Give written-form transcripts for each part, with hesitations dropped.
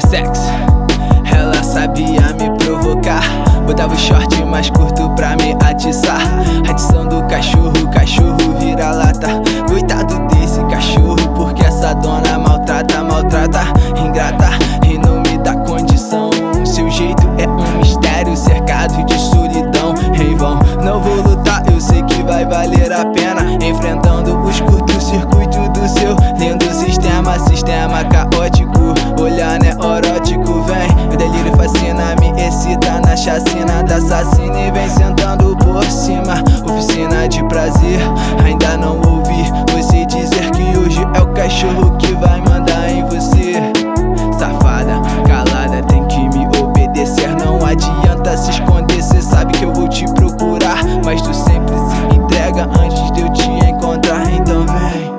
sexy, ela sabia me provocar. Botava o short mais curto pra me atiçar. Adição do cachorro, cachorro vira lata. Coitado desse cachorro, porque essa dona maltrata, maltrata, ingrata e não me dá condição. Seu jeito é um mistério, cercado de solidão. Em vão, não vou lutar, eu sei que vai valer a pena. Enfrentando os curtos-circuitos do seu lindo sistema. Sistema caótico, olhar neurótico. Vem, o delírio fascina, me excita na chacina da assassina. E vem sentando por cima, oficina de prazer. Ainda não ouvi você dizer que hoje é o cachorro que vai mandar em você. Safada, calada, tem que me obedecer. Não adianta se esconder, cê sabe que eu vou te procurar. Mas tu sempre se entrega antes de eu te encontrar. Então vem.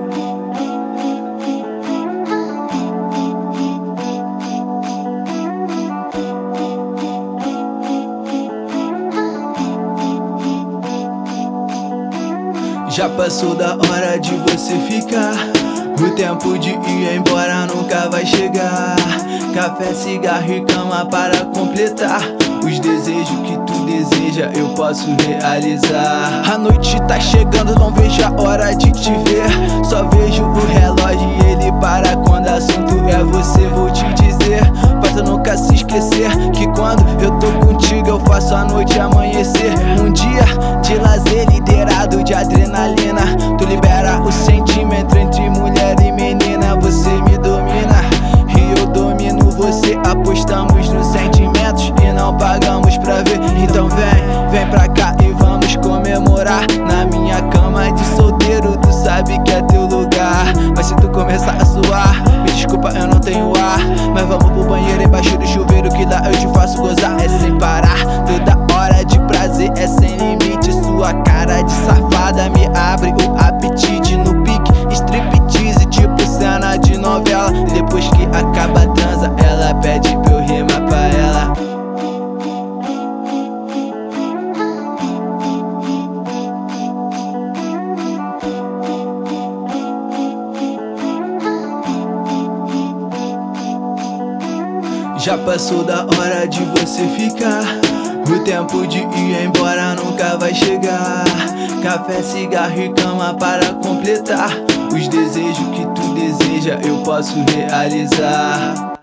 Já passou da hora de você ficar. O tempo de ir embora nunca vai chegar. Café, cigarro e cama para completar os desejos que tu deseja, eu posso realizar. A noite tá chegando, não vejo a hora de te ver. Só vejo o relógio e ele para quando assunto é você. Vou te dizer, pra tu nunca se esquecer, que quando eu tô contigo eu faço a noite amanhecer. Um dia de lazer liderado de adrenalina. Tu libera o sentimento entre mulher e menina. Você me domina e eu domino você. Apostamos nos sentimentos e não pagamos pra ver. Então vem pra cá e vamos comemorar. Na minha cama de solteiro, tu sabe que é teu lugar. Mas se tu começar a suar, me desculpa, eu não tenho ar. Mas vamos pro banheiro embaixo do chuveiro, que lá eu te faço gozar. É sem parar, toda hora de prazer, é sem limite. Sua cara de safada me abre o apetite. No pique, striptease, tipo cena de novela. E depois que acaba a transa, ela pede pra eu rimar pra ela. Já passou da hora de você ficar. O tempo de ir embora nunca vai chegar. Café, cigarro e cama para completar os desejos que tu deseja, eu posso realizar.